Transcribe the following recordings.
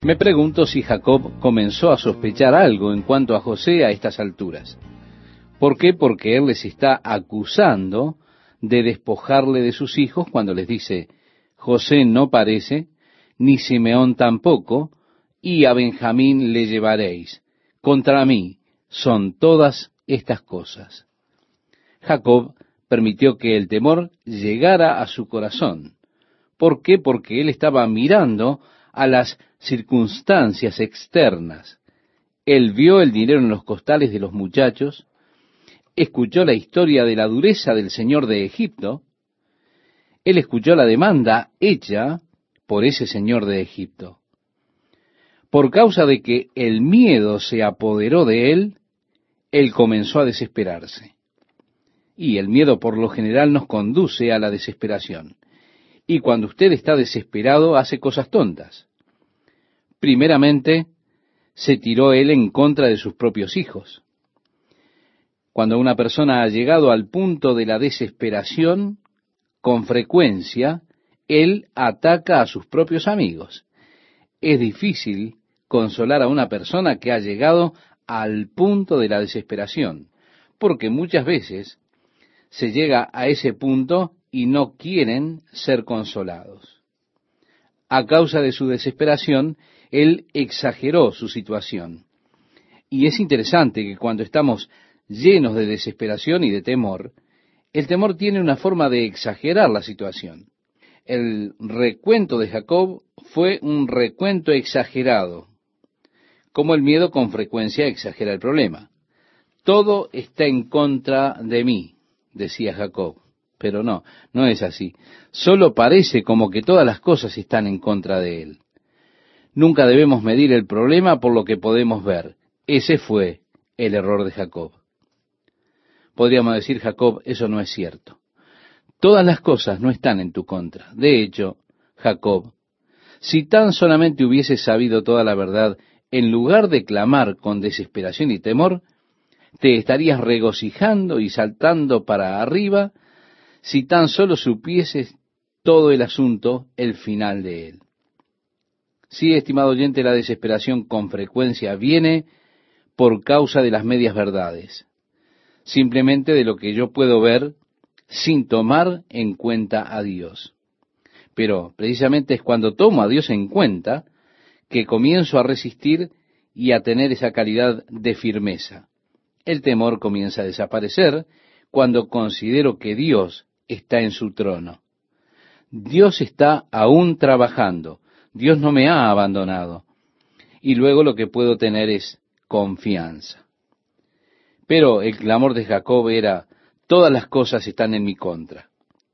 Me pregunto si Jacob comenzó a sospechar algo en cuanto a José a estas alturas. ¿Por qué? Porque él les está acusando de despojarle de sus hijos cuando les dice, José no parece, ni Simeón tampoco, y a Benjamín le llevaréis. Contra mí son todas estas cosas. Jacob permitió que el temor llegara a su corazón. ¿Por qué? Porque él estaba mirando a las circunstancias externas. Él vio el dinero en los costales de los muchachos, escuchó la historia de la dureza del señor de Egipto, él escuchó la demanda hecha por ese señor de Egipto. Por causa de que el miedo se apoderó de él, él comenzó a desesperarse. Y el miedo por lo general nos conduce a la desesperación. Y cuando usted está desesperado, hace cosas tontas. Primeramente, se tiró él en contra de sus propios hijos. Cuando una persona ha llegado al punto de la desesperación, con frecuencia, él ataca a sus propios amigos. Es difícil consolar a una persona que ha llegado al punto de la desesperación, porque muchas veces se llega a ese punto y no quieren ser consolados. A causa de su desesperación, él exageró su situación. Y es interesante que cuando estamos llenos de desesperación y de temor, el temor tiene una forma de exagerar la situación. El recuento de Jacob fue un recuento exagerado, como el miedo con frecuencia exagera el problema. Todo está en contra de mí, decía Jacob, pero no es así. Solo parece como que todas las cosas están en contra de él. Nunca debemos medir el problema por lo que podemos ver. Ese fue el error de Jacob. Podríamos decir, Jacob, eso no es cierto. Todas las cosas no están en tu contra. De hecho, Jacob, si tan solamente hubieses sabido toda la verdad, en lugar de clamar con desesperación y temor, te estarías regocijando y saltando para arriba si tan solo supieses todo el asunto, el final de él. Sí, estimado oyente, la desesperación con frecuencia viene por causa de las medias verdades, simplemente de lo que yo puedo ver sin tomar en cuenta a Dios. Pero precisamente es cuando tomo a Dios en cuenta que comienzo a resistir y a tener esa calidad de firmeza. El temor comienza a desaparecer cuando considero que Dios está en su trono. Dios está aún trabajando. Dios no me ha abandonado. Y luego lo que puedo tener es confianza. Pero el clamor de Jacob era, todas las cosas están en mi contra.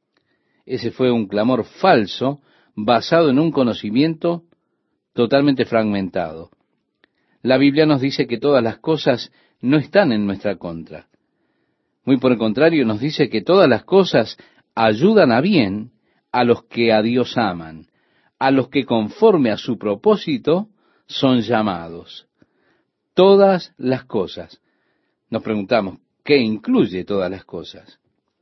Ese fue un clamor falso, basado en un conocimiento totalmente fragmentado. La Biblia nos dice que todas las cosas no están en nuestra contra. Muy por el contrario, nos dice que todas las cosas ayudan a bien a los que a Dios aman, a los que conforme a su propósito son llamados. Todas las cosas. Nos preguntamos, ¿qué incluye todas las cosas?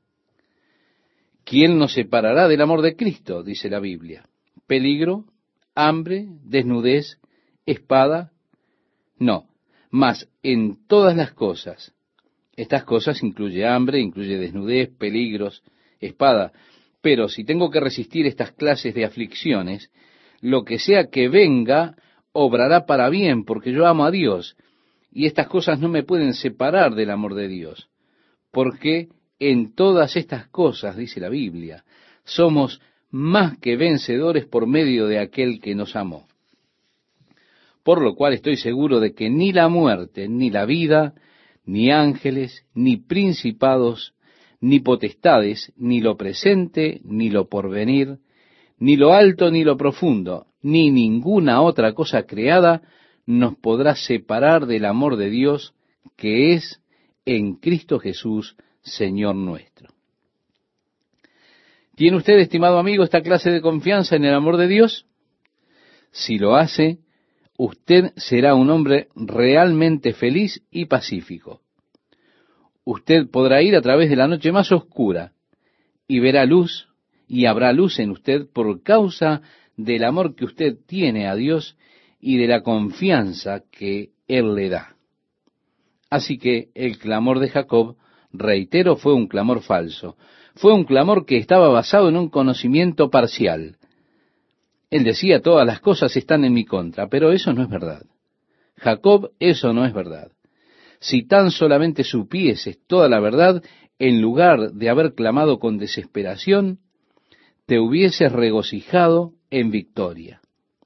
¿Quién nos separará del amor de Cristo? Dice la Biblia. ¿Peligro? ¿Hambre? ¿Desnudez? ¿Espada? No, mas en todas las cosas. Estas cosas incluye hambre, incluye desnudez, peligros, espada. Pero si tengo que resistir estas clases de aflicciones, lo que sea que venga, obrará para bien, porque yo amo a Dios. Y estas cosas no me pueden separar del amor de Dios. Porque en todas estas cosas, dice la Biblia, somos más que vencedores por medio de aquel que nos amó. Por lo cual estoy seguro de que ni la muerte, ni la vida, ni ángeles, ni principados, ni potestades, ni lo presente, ni lo porvenir, ni lo alto, ni lo profundo, ni ninguna otra cosa creada nos podrá separar del amor de Dios que es en Cristo Jesús, Señor nuestro. ¿Tiene usted, estimado amigo, esta clase de confianza en el amor de Dios? Si lo hace, usted será un hombre realmente feliz y pacífico. Usted podrá ir a través de la noche más oscura y verá luz, y habrá luz en usted por causa del amor que usted tiene a Dios y de la confianza que Él le da. Así que el clamor de Jacob, reitero, fue un clamor falso. Fue un clamor que estaba basado en un conocimiento parcial. Él decía, todas las cosas están en mi contra, pero eso no es verdad. Jacob, eso no es verdad. Si tan solamente supieses toda la verdad, en lugar de haber clamado con desesperación, te hubieses regocijado en victoria.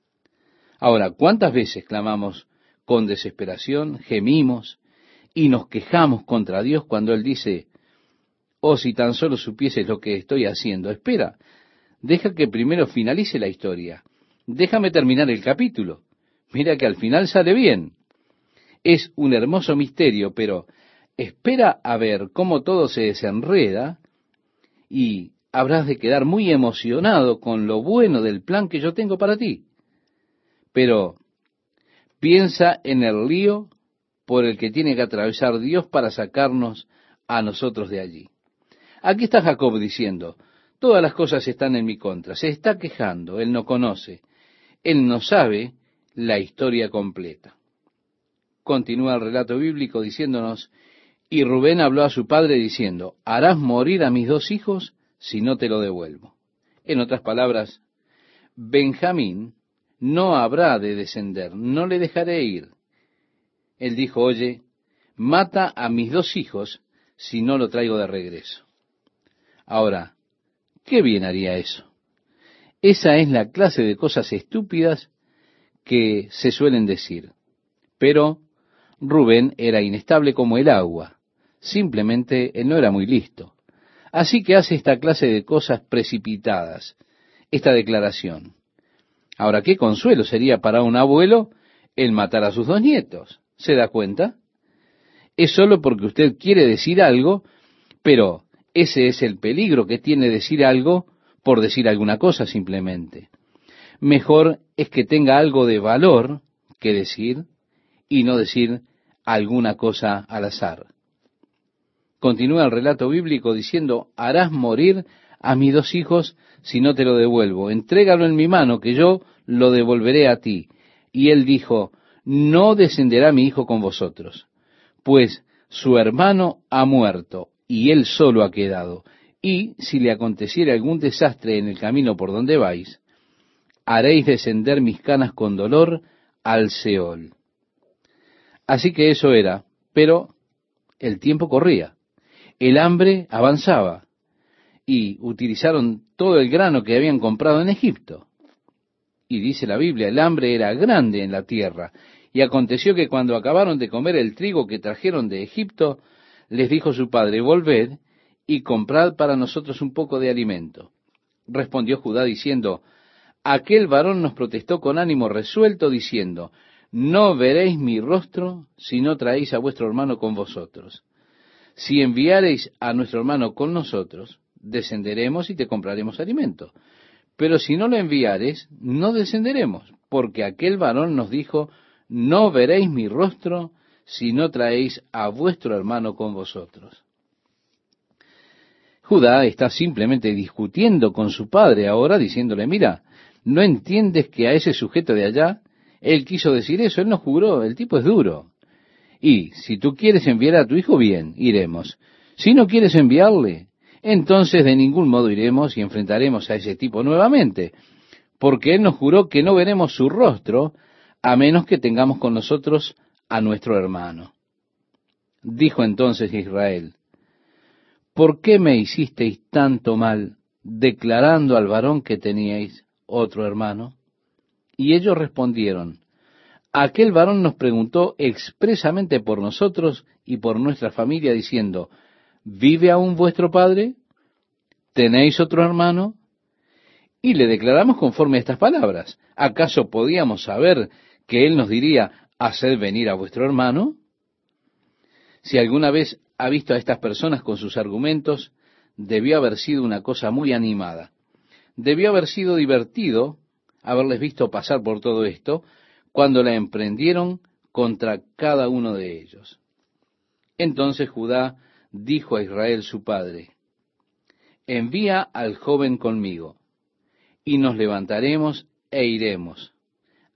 Ahora, ¿cuántas veces clamamos con desesperación, gemimos y nos quejamos contra Dios cuando Él dice, oh, si tan solo supieses lo que estoy haciendo? Espera, deja que primero finalice la historia. Déjame terminar el capítulo. Mira que al final sale bien. Es un hermoso misterio, pero espera a ver cómo todo se desenreda y habrás de quedar muy emocionado con lo bueno del plan que yo tengo para ti. Pero piensa en el lío por el que tiene que atravesar Dios para sacarnos a nosotros de allí. Aquí está Jacob diciendo, todas las cosas están en mi contra. Se está quejando, él no conoce, él no sabe la historia completa. Continúa el relato bíblico diciéndonos, y Rubén habló a su padre diciendo, harás morir a mis dos hijos si no te lo devuelvo. En otras palabras, Benjamín no habrá de descender, no le dejaré ir. Él dijo, oye, mata a mis dos hijos si no lo traigo de regreso. Ahora, ¿qué bien haría eso? Esa es la clase de cosas estúpidas que se suelen decir. Pero Rubén era inestable como el agua. Simplemente él no era muy listo. Así que hace esta clase de cosas precipitadas, esta declaración. Ahora, ¿qué consuelo sería para un abuelo el matar a sus dos nietos? ¿Se da cuenta? Es solo porque usted quiere decir algo, pero ese es el peligro que tiene decir algo por decir alguna cosa simplemente. Mejor es que tenga algo de valor que decir y no decir alguna cosa al azar. Continúa el relato bíblico diciendo, harás morir a mis dos hijos si no te lo devuelvo. Entrégalo en mi mano, que yo lo devolveré a ti. Y él dijo, no descenderá mi hijo con vosotros, pues su hermano ha muerto y él solo ha quedado. Y si le aconteciera algún desastre en el camino por donde vais, haréis descender mis canas con dolor al Seol. Así que eso era, pero el tiempo corría. El hambre avanzaba y utilizaron todo el grano que habían comprado en Egipto. Y dice la Biblia, el hambre era grande en la tierra. Y aconteció que cuando acabaron de comer el trigo que trajeron de Egipto, les dijo su padre, volved y comprad para nosotros un poco de alimento. Respondió Judá diciendo, aquel varón nos protestó con ánimo resuelto, diciendo, no veréis mi rostro si no traéis a vuestro hermano con vosotros. Si enviareis a nuestro hermano con nosotros, descenderemos y te compraremos alimento. Pero si no lo enviares, no descenderemos, porque aquel varón nos dijo, no veréis mi rostro si no traéis a vuestro hermano con vosotros. Judá está simplemente discutiendo con su padre ahora, diciéndole, mira, ¿no entiendes que a ese sujeto de allá, él quiso decir eso? Él no juró, el tipo es duro. Y si tú quieres enviar a tu hijo, bien, iremos. Si no quieres enviarle, entonces de ningún modo iremos y enfrentaremos a ese tipo nuevamente, porque él nos juró que no veremos su rostro a menos que tengamos con nosotros a nuestro hermano. Dijo entonces Israel, ¿por qué me hicisteis tanto mal declarando al varón que teníais otro hermano? Y ellos respondieron, aquel varón nos preguntó expresamente por nosotros y por nuestra familia, diciendo, ¿vive aún vuestro padre? ¿Tenéis otro hermano? Y le declaramos conforme a estas palabras. ¿Acaso podíamos saber que él nos diría, haced venir a vuestro hermano? Si alguna vez ha visto a estas personas con sus argumentos, debió haber sido una cosa muy animada. Debió haber sido divertido haberles visto pasar por todo esto, cuando la emprendieron contra cada uno de ellos. Entonces Judá dijo a Israel su padre, envía al joven conmigo, y nos levantaremos e iremos.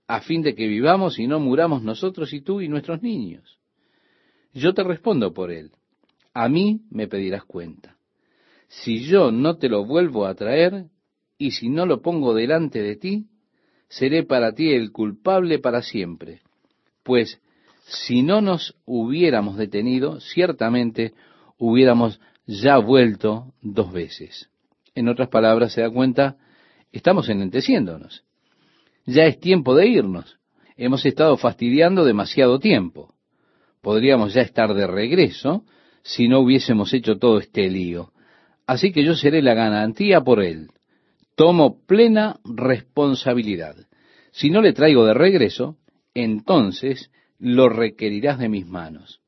a fin de que vivamos y no muramos nosotros y tú y nuestros niños. Yo te respondo por él. A mí me pedirás cuenta. Si yo no te lo vuelvo a traer, y si no lo pongo delante de ti, seré para ti el culpable para siempre. Pues si no nos hubiéramos detenido, ciertamente hubiéramos ya vuelto 2 veces. En otras palabras, se da cuenta, estamos enlenteciéndonos. Ya es tiempo de irnos. Hemos estado fastidiando demasiado tiempo. Podríamos ya estar de regreso si no hubiésemos hecho todo este lío. Así que yo seré la garantía por él. Tomo plena responsabilidad. Si no le traigo de regreso, entonces lo requerirás de mis manos.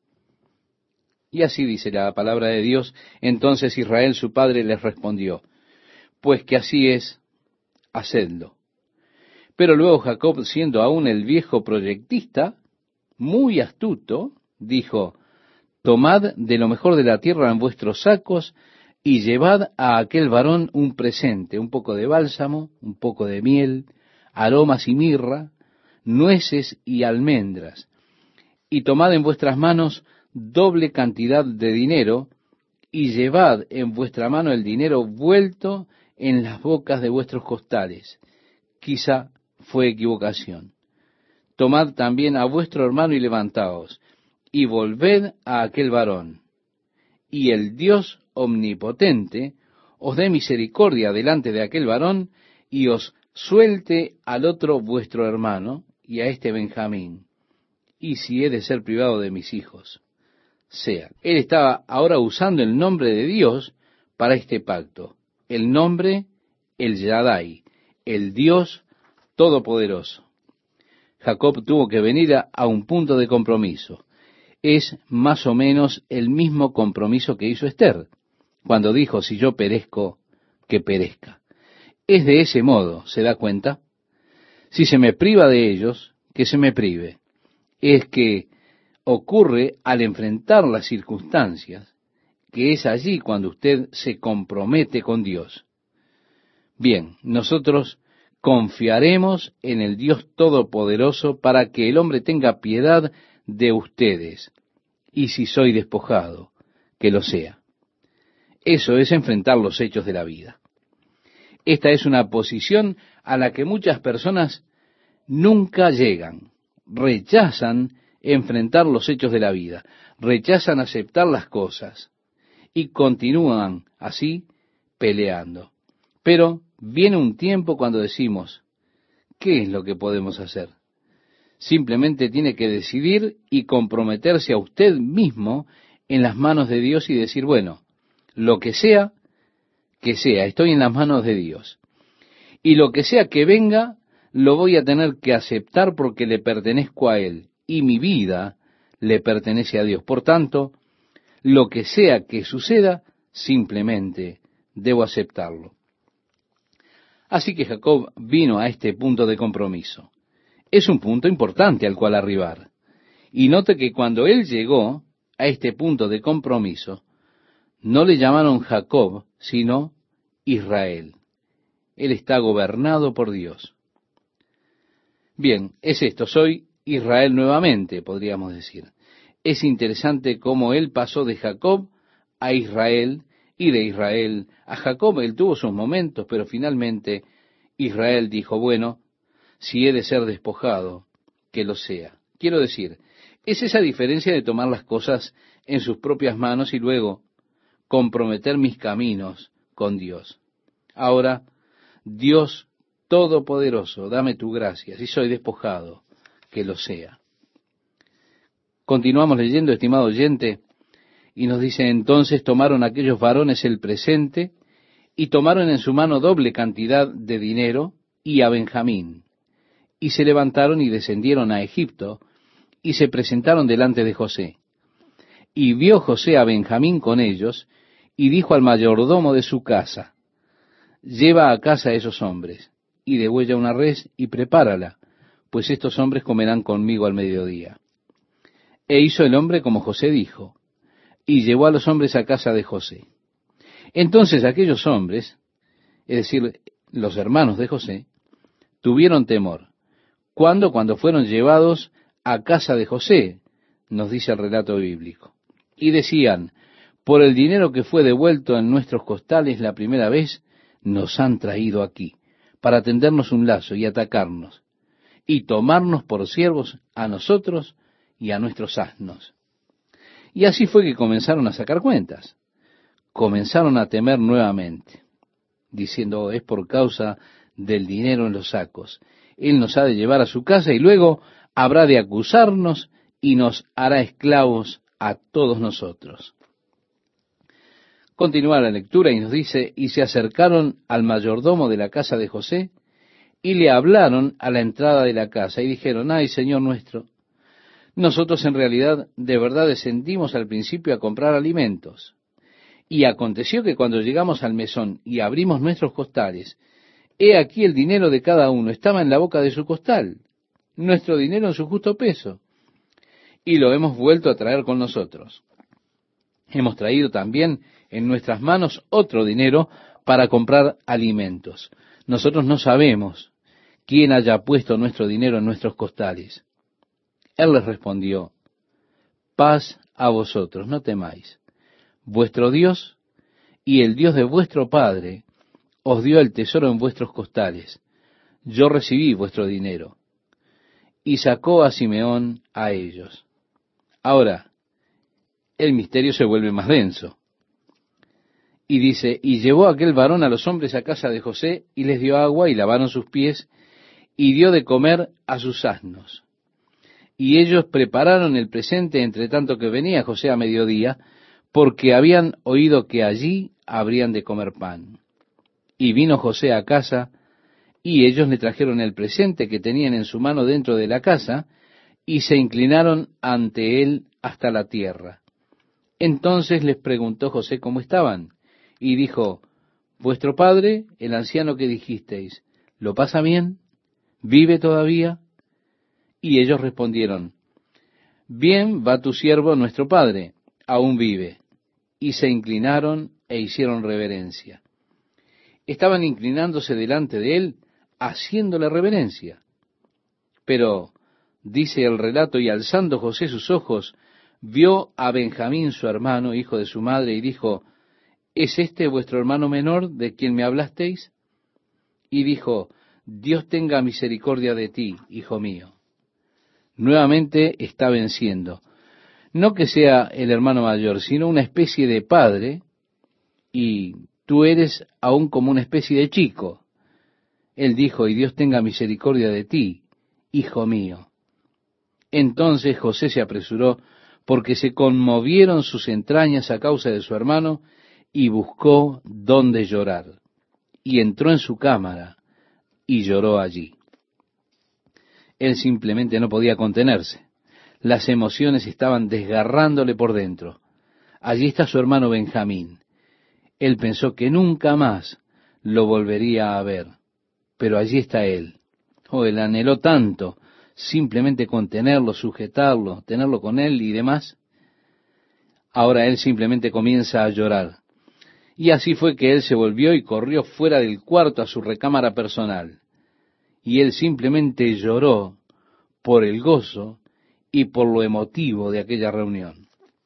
Y así dice la palabra de Dios. Entonces Israel su padre les respondió, pues que así es, hacedlo. Pero luego Jacob, siendo aún el viejo proyectista, muy astuto, dijo, tomad de lo mejor de la tierra en vuestros sacos y llevad a aquel varón un presente, un poco de bálsamo, un poco de miel, aromas y mirra, nueces y almendras, y tomad en vuestras manos doble cantidad de dinero, y llevad en vuestra mano el dinero vuelto en las bocas de vuestros costales. Quizá fue equivocación. Tomad también a vuestro hermano y levantaos, y volved a aquel varón. Y el Dios omnipotente os dé misericordia delante de aquel varón, y os suelte al otro vuestro hermano, y a este Benjamín. Y si he de ser privado de mis hijos, sea. Él estaba ahora usando el nombre de Dios para este pacto. El nombre, el Yadai, el Dios Todopoderoso. Jacob tuvo que venir a un punto de compromiso. Es más o menos el mismo compromiso que hizo Esther, cuando dijo, si yo perezco, que perezca. Es de ese modo, ¿se da cuenta? Si se me priva de ellos, que se me prive. Es que ocurre al enfrentar las circunstancias, que es allí cuando usted se compromete con Dios. Bien, nosotros confiaremos en el Dios Todopoderoso para que el hombre tenga piedad de ustedes, y si soy despojado, que lo sea. Eso es enfrentar los hechos de la vida. Esta es una posición a la que muchas personas nunca llegan. Rechazan enfrentar los hechos de la vida, rechazan aceptar las cosas y continúan así peleando. Pero viene un tiempo cuando decimos, ¿qué es lo que podemos hacer? Simplemente tiene que decidir y comprometerse a usted mismo en las manos de Dios y decir, bueno, lo que sea, estoy en las manos de Dios. Y lo que sea que venga, lo voy a tener que aceptar porque le pertenezco a Él. Y mi vida le pertenece a Dios. Por tanto, lo que sea que suceda, simplemente debo aceptarlo. Así que Jacob vino a este punto de compromiso. Es un punto importante al cual arribar. Y note que cuando él llegó a este punto de compromiso, no le llamaron Jacob, sino Israel. Él está gobernado por Dios. Bien, es esto, soy Israel nuevamente, podríamos decir. Es interesante cómo él pasó de Jacob a Israel, y de Israel a Jacob. Él tuvo sus momentos, pero finalmente Israel dijo, bueno, si he de ser despojado, que lo sea. Quiero decir, es esa diferencia de tomar las cosas en sus propias manos y luego comprometer mis caminos con Dios. Ahora, Dios Todopoderoso, dame tu gracia, si soy despojado, que lo sea. Continuamos leyendo, estimado oyente, y nos dice, entonces tomaron aquellos varones el presente, y tomaron en su mano doble cantidad de dinero, y a Benjamín, y se levantaron y descendieron a Egipto, y se presentaron delante de José. Y vio José a Benjamín con ellos, y dijo al mayordomo de su casa, lleva a casa a esos hombres, y degüella una res, y prepárala, pues estos hombres comerán conmigo al mediodía. E hizo el hombre como José dijo, y llevó a los hombres a casa de José. Entonces aquellos hombres, es decir, los hermanos de José, tuvieron temor, Cuando fueron llevados a casa de José, nos dice el relato bíblico. Y decían, por el dinero que fue devuelto en nuestros costales la primera vez, nos han traído aquí, para tendernos un lazo y atacarnos, y tomarnos por siervos a nosotros y a nuestros asnos. Y así fue que comenzaron a sacar cuentas. Comenzaron a temer nuevamente, diciendo, es por causa del dinero en los sacos. Él nos ha de llevar a su casa y luego habrá de acusarnos y nos hará esclavos a todos nosotros. Continúa la lectura y nos dice, y se acercaron al mayordomo de la casa de José y le hablaron a la entrada de la casa y dijeron, ay, Señor nuestro, nosotros en realidad de verdad descendimos al principio a comprar alimentos. Y aconteció que cuando llegamos al mesón y abrimos nuestros costales, he aquí el dinero de cada uno estaba en la boca de su costal, nuestro dinero en su justo peso, y lo hemos vuelto a traer con nosotros. Hemos traído también en nuestras manos otro dinero para comprar alimentos. Nosotros no sabemos quién haya puesto nuestro dinero en nuestros costales. Él les respondió, paz a vosotros, no temáis. Vuestro Dios y el Dios de vuestro Padre os dio el tesoro en vuestros costales. Yo recibí vuestro dinero. Y sacó a Simeón a ellos. Ahora, el misterio se vuelve más denso. Y dice, y llevó aquel varón a los hombres a casa de José, y les dio agua, y lavaron sus pies, y dio de comer a sus asnos. Y ellos prepararon el presente entre tanto que venía José a mediodía, porque habían oído que allí habrían de comer pan. Y vino José a casa, y ellos le trajeron el presente que tenían en su mano dentro de la casa, y se inclinaron ante él hasta la tierra. Entonces les preguntó José cómo estaban, y dijo, vuestro padre, el anciano que dijisteis, ¿lo pasa bien? ¿Vive todavía? Y ellos respondieron, bien va tu siervo nuestro padre, aún vive. Y se inclinaron e hicieron reverencia. Estaban inclinándose delante de él, haciéndole reverencia. Pero, dice el relato, y alzando José sus ojos, vio a Benjamín su hermano, hijo de su madre, y dijo, ¿es este vuestro hermano menor de quien me hablasteis? Y dijo, Dios tenga misericordia de ti, hijo mío. Nuevamente está venciendo. No que sea el hermano mayor, sino una especie de padre, y tú eres aún como una especie de chico. Él dijo, y Dios tenga misericordia de ti, hijo mío. Entonces José se apresuró, porque se conmovieron sus entrañas a causa de su hermano, y buscó dónde llorar. Y entró en su cámara, y lloró allí. Él simplemente no podía contenerse. Las emociones estaban desgarrándole por dentro. Allí está su hermano Benjamín. Él pensó que nunca más lo volvería a ver. Pero allí está él. Oh, él anheló tanto simplemente contenerlo, sujetarlo, tenerlo con él y demás. Ahora él simplemente comienza a llorar. Y así fue que él se volvió y corrió fuera del cuarto a su recámara personal. Y él simplemente lloró por el gozo y por lo emotivo de aquella reunión.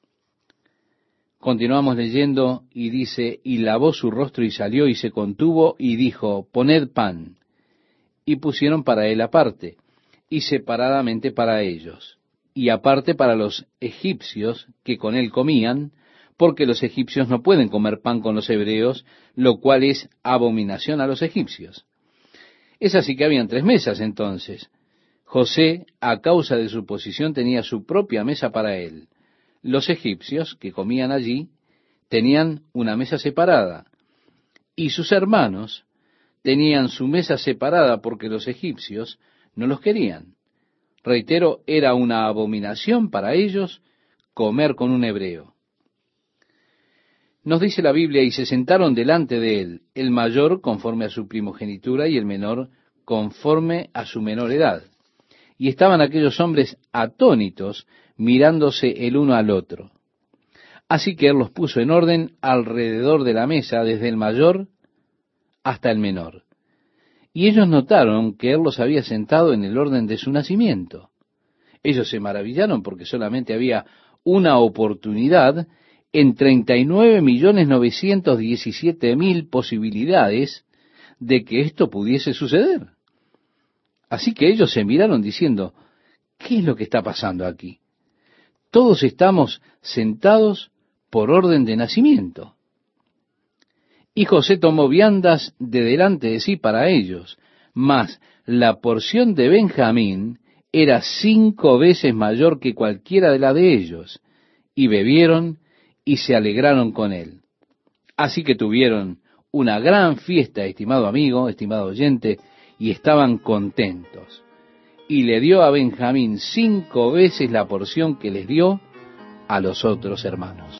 Continuamos leyendo y dice, y lavó su rostro y salió y se contuvo y dijo, poned pan. Y pusieron para él aparte, y separadamente para ellos, y aparte para los egipcios que con él comían, porque los egipcios no pueden comer pan con los hebreos, lo cual es abominación a los egipcios. Es así que habían 3 mesas entonces. José, a causa de su posición, tenía su propia mesa para él. Los egipcios que comían allí tenían una mesa separada, y sus hermanos tenían su mesa separada porque los egipcios no los querían. Reitero, era una abominación para ellos comer con un hebreo. Nos dice la Biblia, y se sentaron delante de él, el mayor conforme a su primogenitura y el menor conforme a su menor edad. Y estaban aquellos hombres atónitos, mirándose el uno al otro. Así que él los puso en orden alrededor de la mesa, desde el mayor hasta el menor. y ellos notaron que él los había sentado en el orden de su nacimiento. Ellos se maravillaron porque solamente había una oportunidad en 39.917.000 posibilidades de que esto pudiese suceder. Así que ellos se miraron diciendo, ¿qué es lo que está pasando aquí? Todos estamos sentados por orden de nacimiento. Y José tomó viandas de delante de sí para ellos, mas la porción de Benjamín era 5 veces mayor que cualquiera de la de ellos, y bebieron y se alegraron con él. Así que tuvieron una gran fiesta, estimado amigo, estimado oyente, y estaban contentos. Y le dio a Benjamín 5 veces la porción que les dio a los otros hermanos.